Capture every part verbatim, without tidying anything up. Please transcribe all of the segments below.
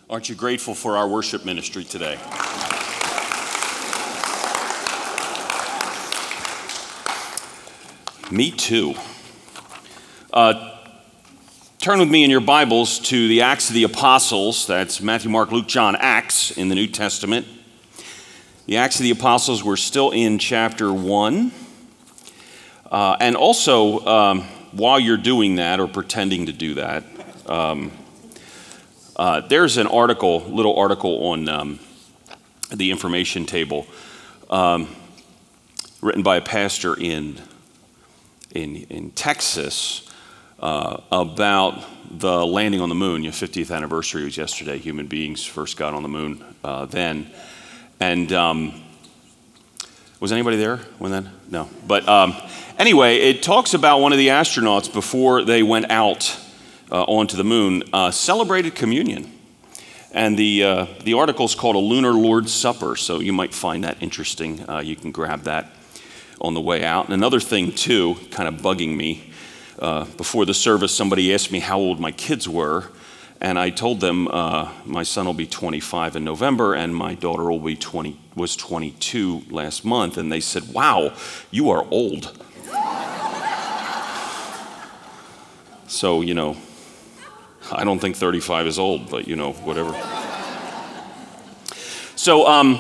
Aren't you grateful for our worship ministry today? Me too. Uh, turn with me in your Bibles to the Acts of the Apostles. That's Matthew, Mark, Luke, John, Acts in the New Testament. The Acts of the Apostles, we're still in chapter one. Uh, and also, um, while you're doing that or pretending to do that, um, uh, there's an article, little article on um, the information table um, written by a pastor in in, in Texas uh, about the landing on the moon. Your fiftieth anniversary was yesterday. Human beings first got on the moon uh, then. And um, was anybody there when then? No. But um, anyway, it talks about one of the astronauts before they went out uh, onto the moon uh, celebrated communion. And the uh, the article is called A Lunar Lord's Supper, so you might find that interesting. Uh, you can grab that on the way out. And another thing, too, kind of bugging me, uh, before the service, somebody asked me how old my kids were. And I told them uh, my son will be twenty-five in November, and my daughter will be twenty was twenty-two last month. And they said, "Wow, you are old." So, you know, I don't think thirty-five is old, but you know, whatever. So, um,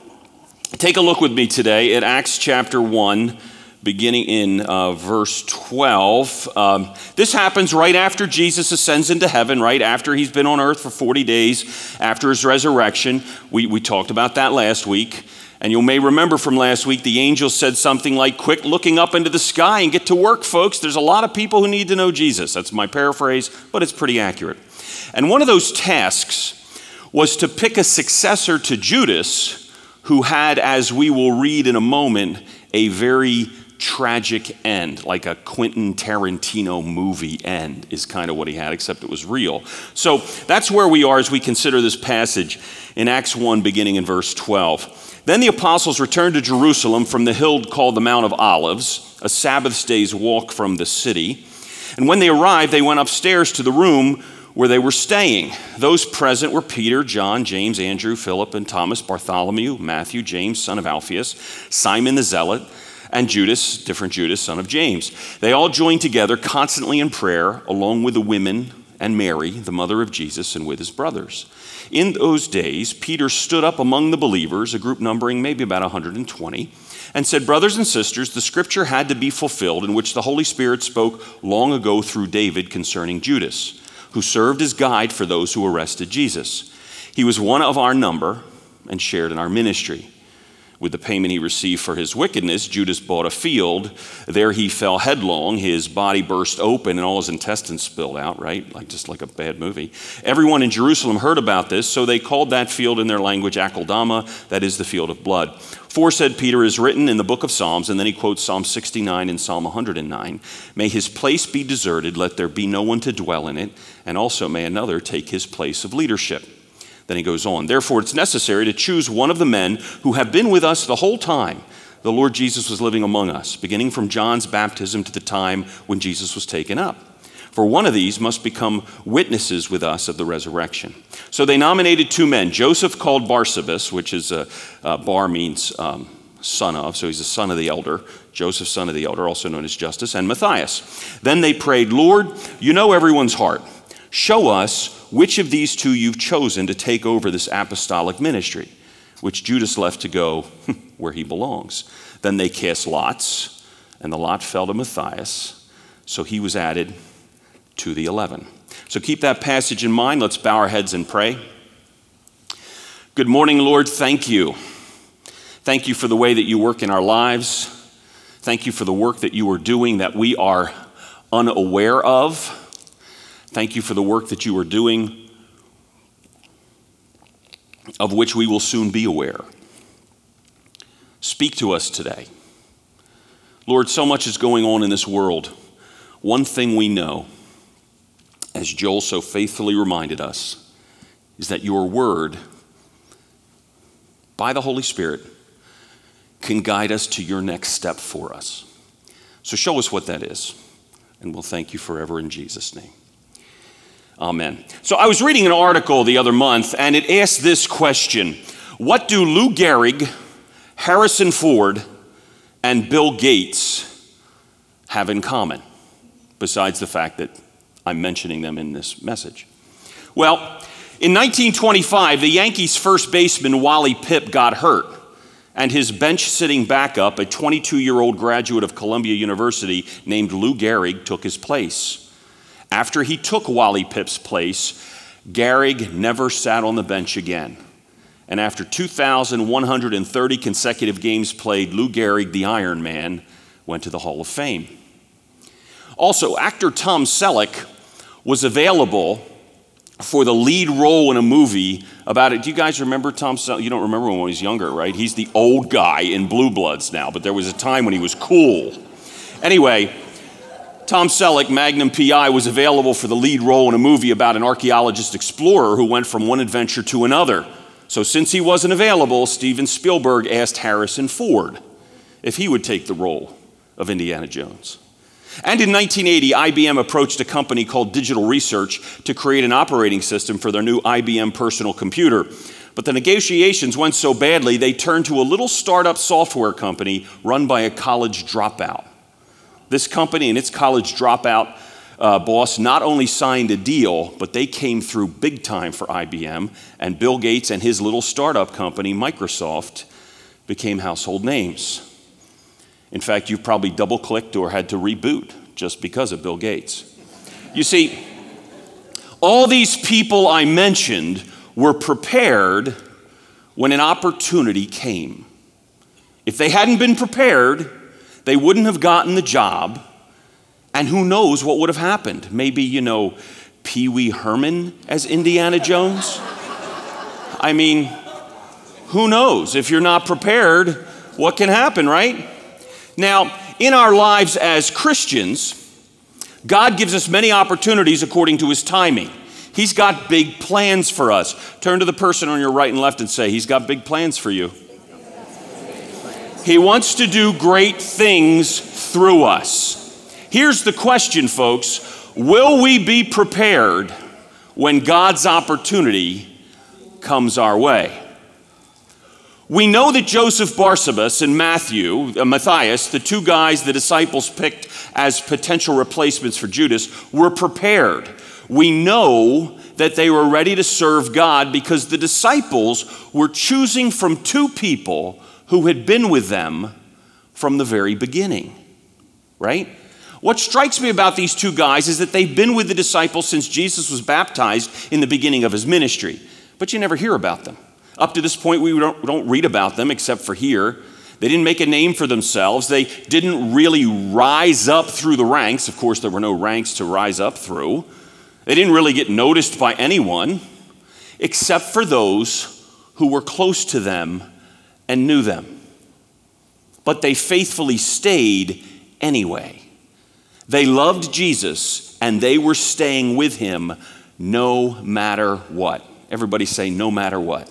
take a look with me today at Acts chapter one. Beginning in uh, verse twelve. Um, this happens right after Jesus ascends into heaven, right after he's been on earth for forty days, after his resurrection. We, we talked about that last week. And you may remember from last week, the angel said something like, "Quit looking up into the sky and get to work, folks. There's a lot of people who need to know Jesus." That's my paraphrase, but it's pretty accurate. And one of those tasks was to pick a successor to Judas, who had, as we will read in a moment, a very tragic end, like a Quentin Tarantino movie end is kind of what he had, except it was real. So that's where we are as we consider this passage in Acts one, beginning in verse twelve. Then the apostles returned to Jerusalem from the hill called the Mount of Olives, a Sabbath day's walk from the city. And when they arrived, they went upstairs to the room where they were staying. Those present were Peter, John, James, Andrew, Philip, and Thomas, Bartholomew, Matthew, James, son of Alphaeus, Simon the Zealot, and Judas, different Judas, son of James. They all joined together constantly in prayer, along with the women and Mary, the mother of Jesus, and with his brothers. In those days, Peter stood up among the believers, a group numbering maybe about one hundred twenty, and said, "Brothers and sisters, the scripture had to be fulfilled in which the Holy Spirit spoke long ago through David concerning Judas, who served as guide for those who arrested Jesus. He was one of our number and shared in our ministry. With the payment he received for his wickedness, Judas bought a field. There he fell headlong. His body burst open and all his intestines spilled out," right? Like just like a bad movie. "Everyone in Jerusalem heard about this, so they called that field in their language Akeldama, that is the field of blood. For, said Peter, is written in the book of Psalms," and then he quotes Psalm sixty-nine and Psalm one hundred nine, "May his place be deserted, let there be no one to dwell in it, and also may another take his place of leadership." Then he goes on, "Therefore it's necessary to choose one of the men who have been with us the whole time the Lord Jesus was living among us, beginning from John's baptism to the time when Jesus was taken up. For one of these must become witnesses with us of the resurrection." So they nominated two men, Joseph called Barsabas, which is a, uh, Bar means um, son of, so he's the son of the elder, Joseph, son of the elder, also known as Justus, and Matthias. Then they prayed, "Lord, you know everyone's heart. Show us which of these two you've chosen to take over this apostolic ministry," which Judas left to go where he belongs. Then they cast lots, and the lot fell to Matthias, so he was added to the eleven. So keep that passage in mind. Let's bow our heads and pray. Good morning, Lord. Thank you. Thank you for the way that you work in our lives. Thank you for the work that you are doing that we are unaware of. Thank you for the work that you are doing, of which we will soon be aware. Speak to us today. Lord, so much is going on in this world. One thing we know, as Joel so faithfully reminded us, is that your word, by the Holy Spirit, can guide us to your next step for us. So show us what that is, and we'll thank you forever in Jesus' name. Amen. So I was reading an article the other month, and it asked this question: what do Lou Gehrig, Harrison Ford, and Bill Gates have in common, besides the fact that I'm mentioning them in this message? Well, in nineteen twenty-five, the Yankees' first baseman Wally Pipp got hurt, and his bench-sitting backup, a twenty-two-year-old graduate of Columbia University named Lou Gehrig, took his place. After he took Wally Pipp's place, Gehrig never sat on the bench again. And after two thousand one hundred thirty consecutive games played, Lou Gehrig, the Iron Man, went to the Hall of Fame. Also, actor Tom Selleck was available for the lead role in a movie about it. Do you guys remember Tom Selleck? You don't remember when he was younger, right? He's the old guy in Blue Bloods now, but there was a time when he was cool. Anyway, Tom Selleck, Magnum P I, was available for the lead role in a movie about an archaeologist explorer who went from one adventure to another. So since he wasn't available, Steven Spielberg asked Harrison Ford if he would take the role of Indiana Jones. And in nineteen eighty, I B M approached a company called Digital Research to create an operating system for their new I B M personal computer. But the negotiations went so badly, they turned to a little startup software company run by a college dropout. This company and its college dropout uh, boss not only signed a deal, but they came through big time for I B M, and Bill Gates and his little startup company, Microsoft, became household names. In fact, you've probably double-clicked or had to reboot just because of Bill Gates. You see, all these people I mentioned were prepared when an opportunity came. If they hadn't been prepared, they wouldn't have gotten the job, and who knows what would have happened. Maybe, you know, Pee Wee Herman as Indiana Jones? I mean, who knows? If you're not prepared, what can happen, right? Now, in our lives as Christians, God gives us many opportunities according to his timing. He's got big plans for us. Turn to the person on your right and left and say, he's got big plans for you. He wants to do great things through us. Here's the question, folks. Will we be prepared when God's opportunity comes our way? We know that Joseph Barsabas and Matthew, uh, Matthias, the two guys the disciples picked as potential replacements for Judas, were prepared. We know that they were ready to serve God because the disciples were choosing from two people who had been with them from the very beginning, right? What strikes me about these two guys is that they've been with the disciples since Jesus was baptized in the beginning of his ministry, but you never hear about them. Up to this point, we don't, don't read about them except for here. They didn't make a name for themselves. They didn't really rise up through the ranks. Of course, there were no ranks to rise up through. They didn't really get noticed by anyone except for those who were close to them and knew them. But they faithfully stayed anyway. They loved Jesus and they were staying with him no matter what. Everybody say, no matter what.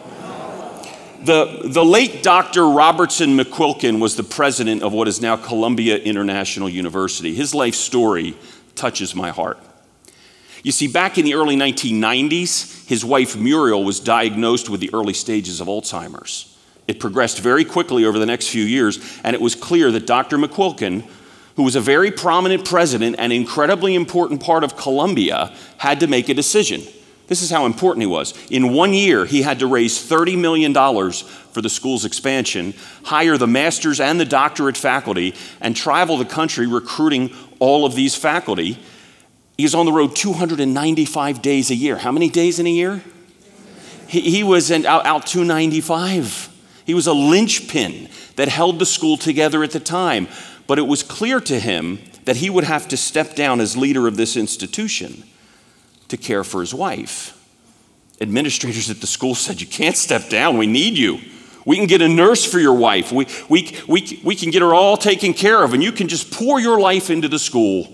The, the late Doctor Robertson McQuilkin was the president of what is now Columbia International University. His life story touches my heart. You see, back in the early nineteen nineties, his wife Muriel was diagnosed with the early stages of Alzheimer's. It progressed very quickly over the next few years, and it was clear that Doctor McQuilkin, who was a very prominent president and incredibly important part of Columbia, had to make a decision. This is how important he was. In one year, he had to raise thirty million dollars for the school's expansion, hire the master's and the doctorate faculty, and travel the country recruiting all of these faculty. He was on the road two hundred ninety-five days a year. How many days in a year? He, he was in, out, out two hundred ninety-five. He was a linchpin that held the school together at the time. But it was clear to him that he would have to step down as leader of this institution to care for his wife. Administrators at the school said, you can't step down, we need you. We can get a nurse for your wife. We, we, we, we can get her all taken care of, and you can just pour your life into the school.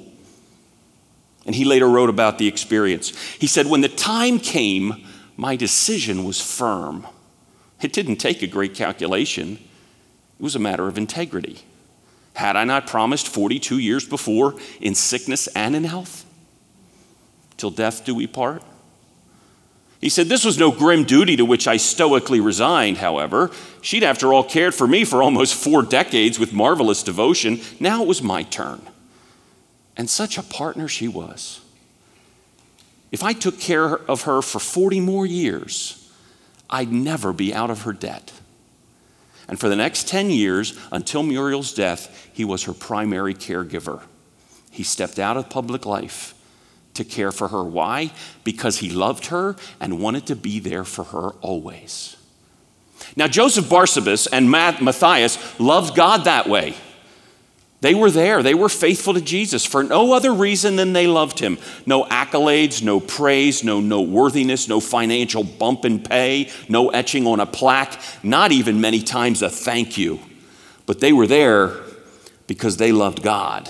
And he later wrote about the experience. He said, when the time came, my decision was firm. It didn't take a great calculation. It was a matter of integrity. Had I not promised forty-two years before in sickness and in health? till death do we part. He said, this was no grim duty to which I stoically resigned, however. She'd, after all, cared for me for almost four decades with marvelous devotion. Now it was my turn. And such a partner she was. If I took care of her for forty more years, I'd never be out of her debt. And for the next ten years, until Muriel's death, he was her primary caregiver. He stepped out of public life to care for her. Why? Because he loved her and wanted to be there for her always. Now, Joseph Barsabas and Matthias loved God that way. They were there. They were faithful to Jesus for no other reason than they loved him. No accolades, no praise, no noteworthiness, no financial bump in pay, no etching on a plaque, not even many times a thank you. But they were there because they loved God,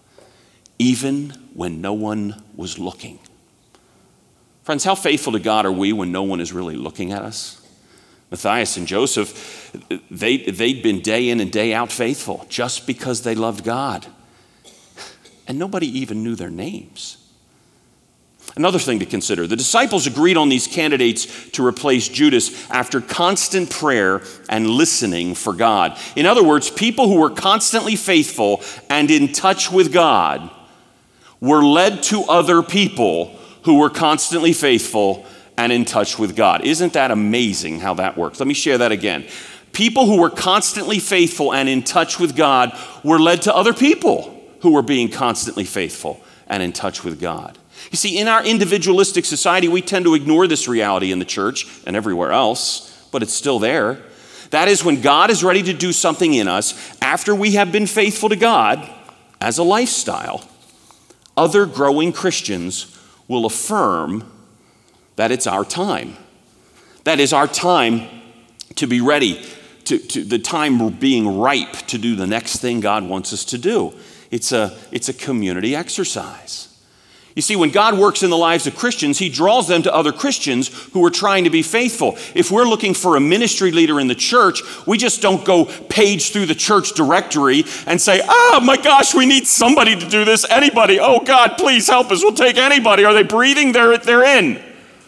even when no one was looking. Friends, how faithful to God are we when no one is really looking at us? Matthias and Joseph, they, they'd been day in and day out faithful just because they loved God. And nobody even knew their names. Another thing to consider, the disciples agreed on these candidates to replace Judas after constant prayer and listening for God. In other words, people who were constantly faithful and in touch with God were led to other people who were constantly faithful and in touch with God. Isn't that amazing how that works? Let me share that again. People who were constantly faithful and in touch with God were led to other people who were being constantly faithful and in touch with God. You see, in our individualistic society, we tend to ignore this reality in the church and everywhere else, but it's still there. That is, when God is ready to do something in us after we have been faithful to God as a lifestyle, other growing Christians will affirm that it's our time. That is our time to be ready, to, to the time being ripe to do the next thing God wants us to do. It's a, it's a community exercise. You see, when God works in the lives of Christians, he draws them to other Christians who are trying to be faithful. If we're looking for a ministry leader in the church, we just don't go page through the church directory and say, oh my gosh, we need somebody to do this. Anybody? Oh God, please help us. We'll take anybody. Are they breathing? They're, they're in.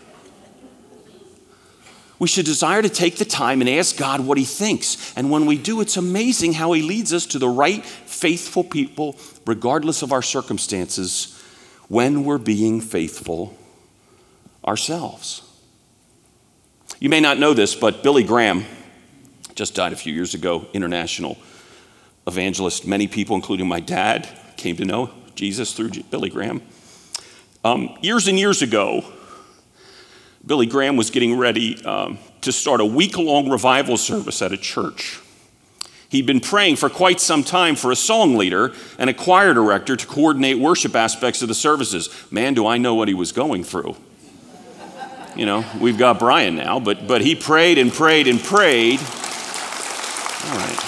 We should desire to take the time and ask God what he thinks. And when we do, it's amazing how he leads us to the right, faithful people, regardless of our circumstances, when we're being faithful ourselves. You may not know this, but Billy Graham just died a few years ago, international evangelist. Many people, including my dad, came to know Jesus through Billy Graham. Um, years and years ago, Billy Graham was getting ready um, to start a week-long revival service at a church. He'd been praying for quite some time for a song leader and a choir director to coordinate worship aspects of the services. Man, do I know what he was going through. You know, we've got Brian now, but, but he prayed and prayed and prayed. All right.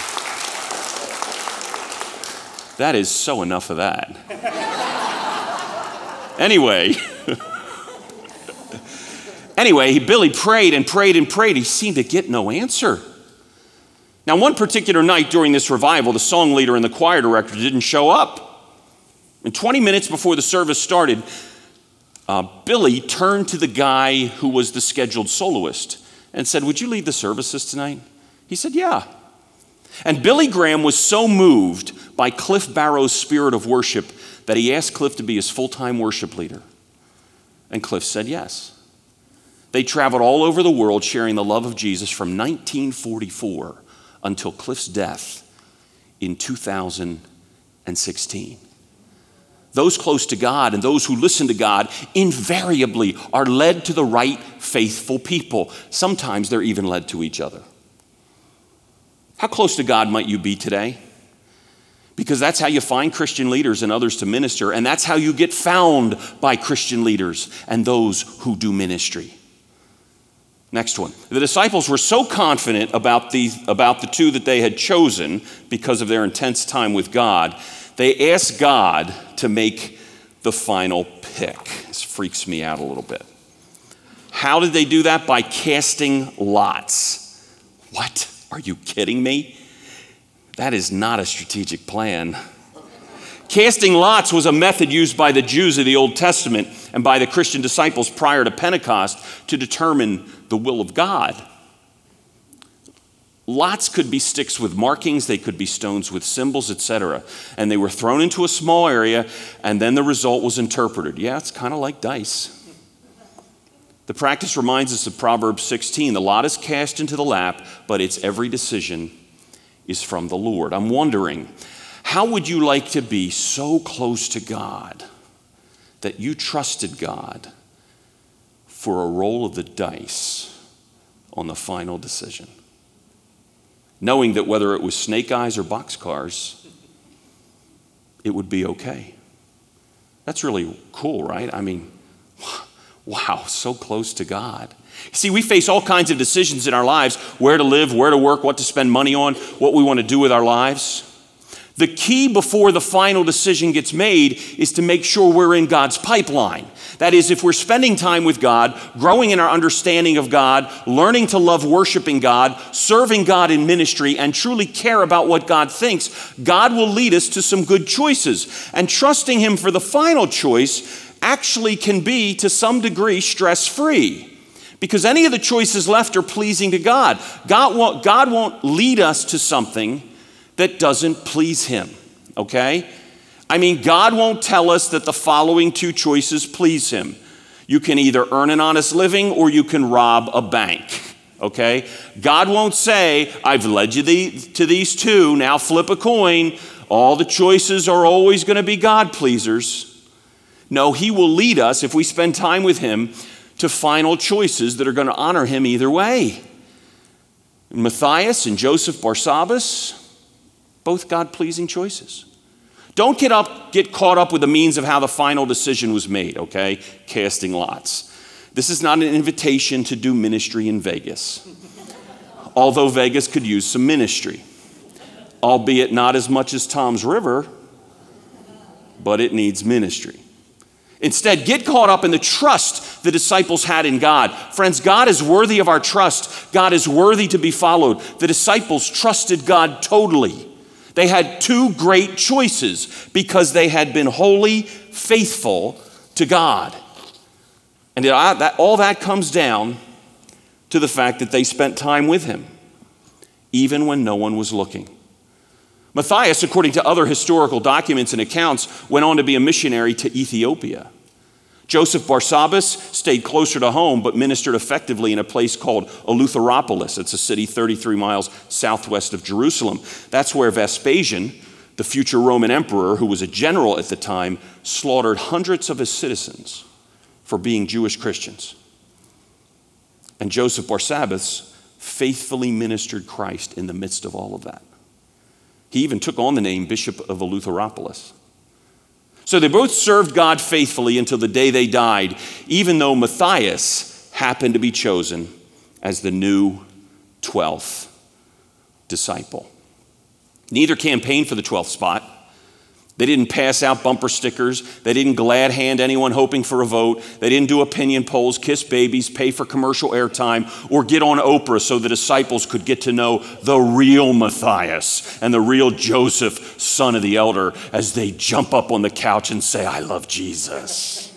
That is so enough of that. Anyway... Anyway, Billy prayed and prayed and prayed. He seemed to get no answer. Now, one particular night during this revival, the song leader and the choir director didn't show up. And twenty minutes before the service started, uh, Billy turned to the guy who was the scheduled soloist and said, would you lead the services tonight? He said, yeah. And Billy Graham was so moved by Cliff Barrow's spirit of worship that he asked Cliff to be his full-time worship leader. And Cliff said yes. They traveled all over the world sharing the love of Jesus from nineteen forty-four until Cliff's death in two thousand sixteen. Those close to God and those who listen to God invariably are led to the right, faithful people. Sometimes they're even led to each other. How close to God might you be today? Because that's how you find Christian leaders and others to minister, and that's how you get found by Christian leaders and those who do ministry. Next one. The disciples were so confident about the, about the two that they had chosen because of their intense time with God, they asked God to make the final pick. This freaks me out a little bit. How did they do that? By casting lots. What? Are you kidding me? That is not a strategic plan. Casting lots was a method used by the Jews of the Old Testament and by the Christian disciples prior to Pentecost to determine the will of God. Lots could be sticks with markings, they could be stones with symbols, et cetera. And they were thrown into a small area, and then the result was interpreted. Yeah, it's kind of like dice. The practice reminds us of Proverbs sixteen. The lot is cast into the lap, but its every decision is from the Lord. I'm wondering, how would you like to be so close to God that you trusted God for a roll of the dice on the final decision? Knowing that whether it was snake eyes or boxcars, it would be okay. That's really cool, right? I mean, wow, so close to God. See, we face all kinds of decisions in our lives, where to live, where to work, what to spend money on, what we want to do with our lives. The key before the final decision gets made is to make sure we're in God's pipeline. That is, if we're spending time with God, growing in our understanding of God, learning to love worshiping God, serving God in ministry, and truly care about what God thinks, God will lead us to some good choices. And trusting Him for the final choice actually can be, to some degree, stress-free. Because any of the choices left are pleasing to God. God won't, God won't lead us to something that doesn't please Him, okay? I mean, God won't tell us that the following two choices please Him. You can either earn an honest living or you can rob a bank, okay? God won't say, I've led you to these two, now flip a coin. All the choices are always going to be God pleasers. No, He will lead us, if we spend time with Him, to final choices that are going to honor Him either way. Matthias and Joseph Barsabbas, both God-pleasing choices. Don't get up, get caught up with the means of how the final decision was made, okay? Casting lots. This is not an invitation to do ministry in Vegas. Although Vegas could use some ministry. Albeit not as much as Tom's River, but it needs ministry. Instead, get caught up in the trust the disciples had in God. Friends, God is worthy of our trust. God is worthy to be followed. The disciples trusted God totally. They had two great choices because they had been wholly faithful to God. And all that comes down to the fact that they spent time with Him, even when no one was looking. Matthias, according to other historical documents and accounts, went on to be a missionary to Ethiopia. Joseph Barsabbas stayed closer to home but ministered effectively in a place called Eleutheropolis. It's a city thirty-three miles southwest of Jerusalem. That's where Vespasian, the future Roman emperor, who was a general at the time, slaughtered hundreds of his citizens for being Jewish Christians. And Joseph Barsabbas faithfully ministered Christ in the midst of all of that. He even took on the name Bishop of Eleutheropolis. So they both served God faithfully until the day they died, even though Matthias happened to be chosen as the new twelfth disciple. Neither campaigned for the twelfth spot. They didn't pass out bumper stickers. They didn't glad hand anyone hoping for a vote. They didn't do opinion polls, kiss babies, pay for commercial airtime, or get on Oprah so the disciples could get to know the real Matthias and the real Joseph, son of the elder, as they jump up on the couch and say, I love Jesus.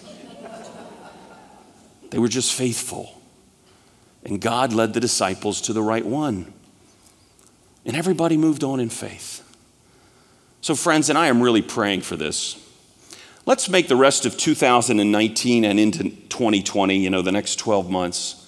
They were just faithful. And God led the disciples to the right one. And everybody moved on in faith. So friends, and I am really praying for this. Let's make the rest of two thousand nineteen and into twenty twenty, you know, the next twelve months,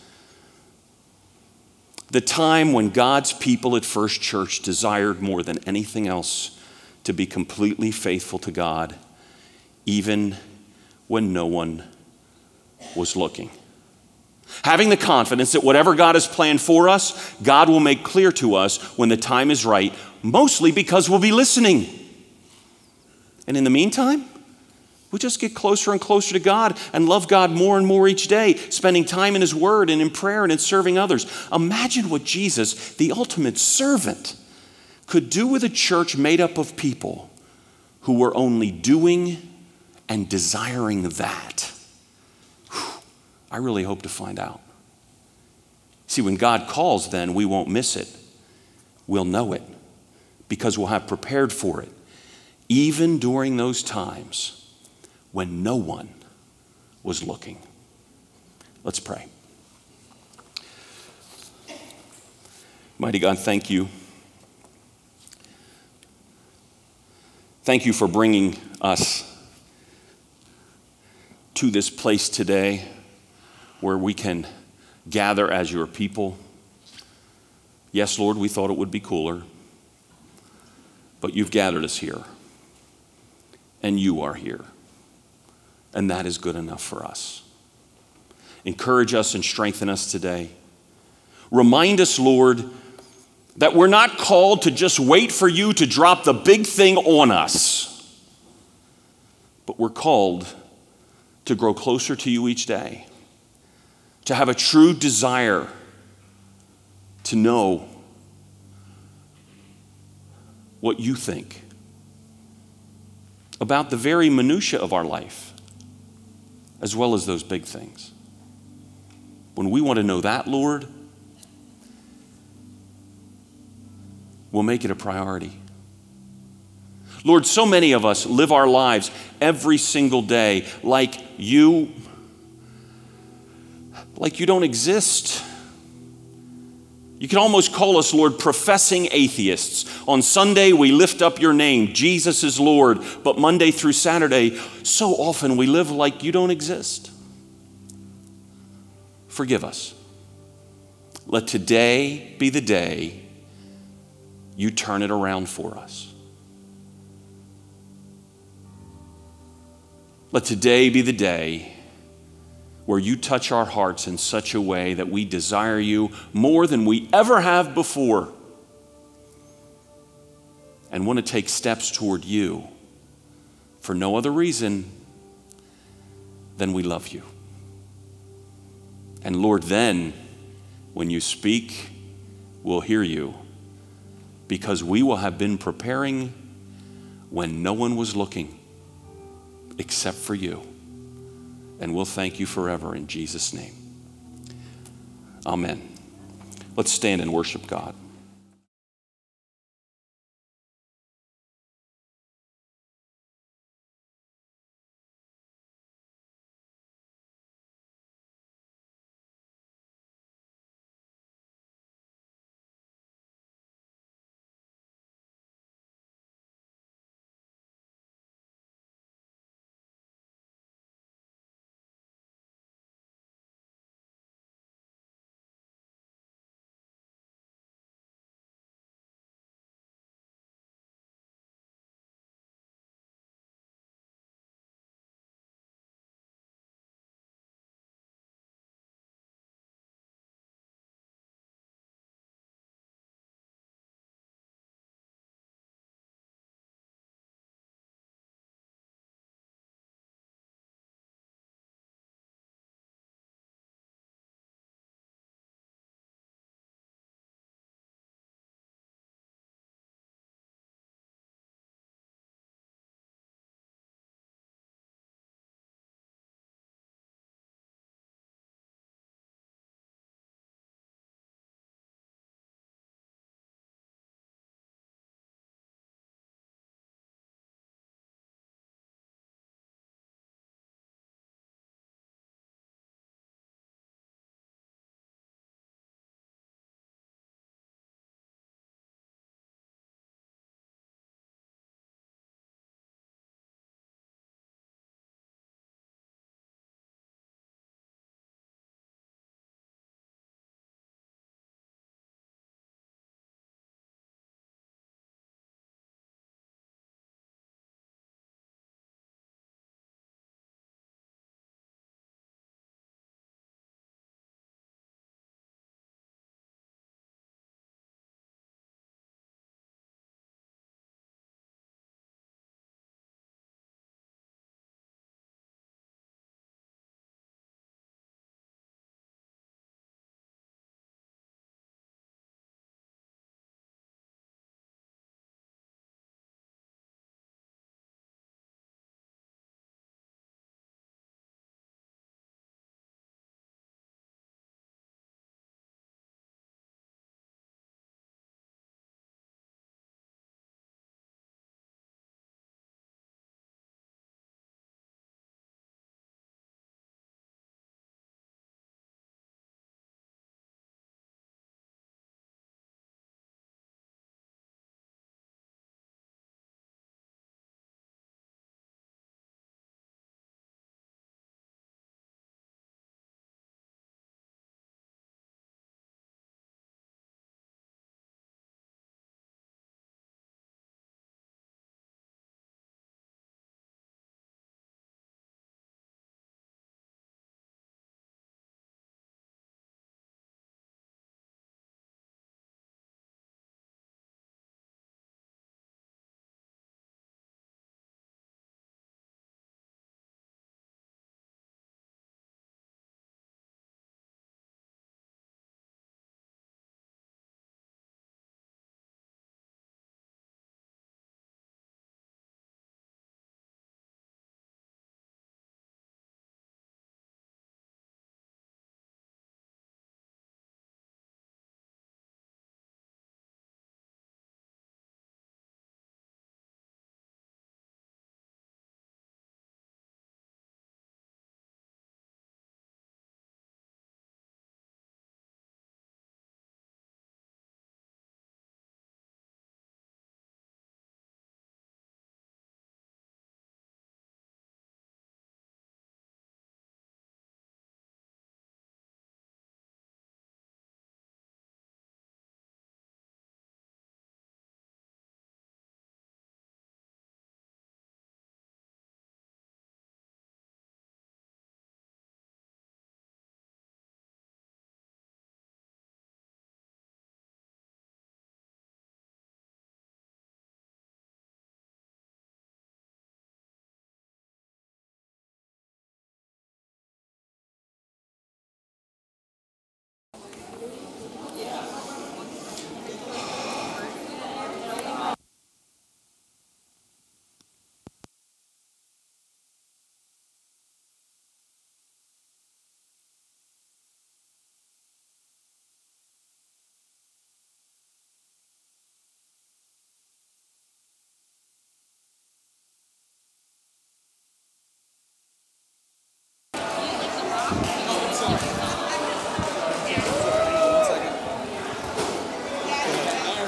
the time when God's people at First Church desired more than anything else to be completely faithful to God, even when no one was looking. Having the confidence that whatever God has planned for us, God will make clear to us when the time is right, mostly because we'll be listening. And in the meantime, we just get closer and closer to God and love God more and more each day, spending time in His Word and in prayer and in serving others. Imagine what Jesus, the ultimate servant, could do with a church made up of people who were only doing and desiring that. Whew, I really hope to find out. See, when God calls, then we won't miss it. We'll know it because we'll have prepared for it. even during those times when no one was looking. Let's pray. Mighty God, thank you. Thank you for bringing us to this place today where we can gather as your people. Yes, Lord, we thought it would be cooler, but you've gathered us here, and you are here, and that is good enough for us. Encourage us and strengthen us today. Remind us, Lord, that we're not called to just wait for you to drop the big thing on us, but we're called to grow closer to you each day, to have a true desire to know what you think about the very minutia of our life, as well as those big things. When we want to know that, Lord, we'll make it a priority. Lord, so many of us live our lives every single day like you, like you don't exist. You can almost call us, Lord, professing atheists. On Sunday, we lift up your name, Jesus is Lord, but Monday through Saturday, so often we live like you don't exist. Forgive us. Let today be the day you turn it around for us. Let today be the day where you touch our hearts in such a way that we desire you more than we ever have before and want to take steps toward you for no other reason than we love you. And Lord, then when you speak, we'll hear you because we will have been preparing when no one was looking except for you. And we'll thank you forever in Jesus' name. Amen. Let's stand and worship God.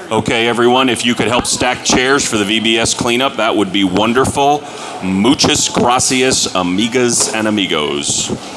Okay, everyone, if you could help stack chairs for the V B S cleanup, that would be wonderful. Muchas gracias, amigas and amigos.